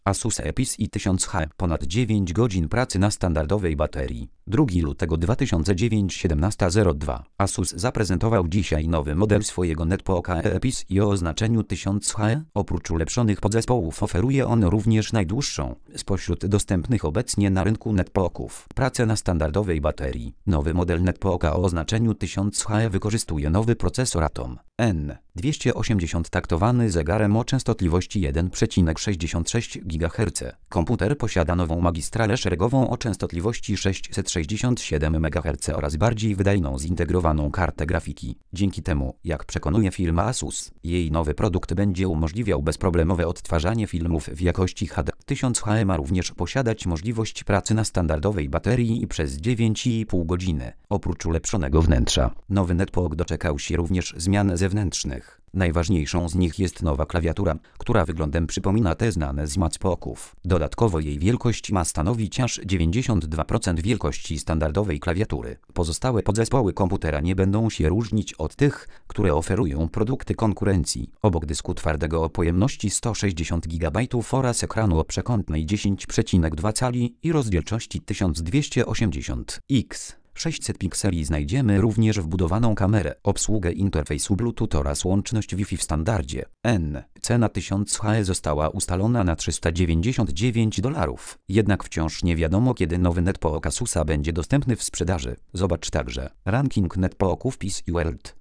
Asus Epis i1000H. Ponad 9 godzin pracy na standardowej baterii. 2 lutego 2009 17:02. Asus zaprezentował dzisiaj nowy model swojego netbooka Epis i o oznaczeniu 1000H. Oprócz ulepszonych podzespołów oferuje on również najdłuższą spośród dostępnych obecnie na rynku netbooków pracę na standardowej baterii. Nowy model netbooka o oznaczeniu 1000H wykorzystuje nowy procesor Atom N280 taktowany zegarem o częstotliwości 1,66 GHz. Komputer posiada nową magistralę szeregową o częstotliwości 667 MHz oraz bardziej wydajną zintegrowaną kartę grafiki. Dzięki temu, jak przekonuje firma Asus, jej nowy produkt będzie umożliwiał bezproblemowe odtwarzanie filmów w jakości HD. 1000H ma również posiadać możliwość pracy na standardowej baterii przez 9,5 godziny. Oprócz ulepszonego wnętrza, nowy netbook doczekał się również zmian zewnętrznych. Najważniejszą z nich jest nowa klawiatura, która wyglądem przypomina te znane z MacBooków. Dodatkowo jej wielkość ma stanowić aż 92% wielkości standardowej klawiatury. Pozostałe podzespoły komputera nie będą się różnić od tych, które oferują produkty konkurencji. Obok dysku twardego o pojemności 160 GB oraz ekranu o przekątnej 10,2 cali i rozdzielczości 1280x 600 pikseli znajdziemy również wbudowaną kamerę, obsługę interfejsu Bluetooth oraz łączność Wi-Fi w standardzie N. Cena 1000H została ustalona na $399, jednak wciąż nie wiadomo, kiedy nowy netbook Asusa będzie dostępny w sprzedaży. Zobacz także ranking netbooków PC World.